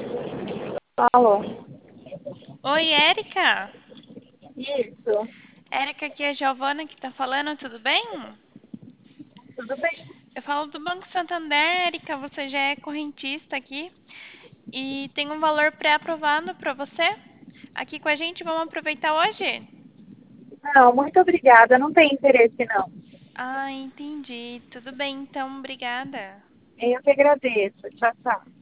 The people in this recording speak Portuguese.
Alô? Oi, Érica. Isso, Érica, aqui é a Giovana que tá falando, tudo bem? tudo bem? Eu falo do Banco Santander, Érica, você já é correntista aqui e tem um valor pré-aprovado para você. Aqui com a gente, vamos aproveitar hoje? Não, muito obrigada. Não tem interesse, não. Ah, entendi. Tudo bem, então, obrigada. Eu que agradeço. Tchau, tchau.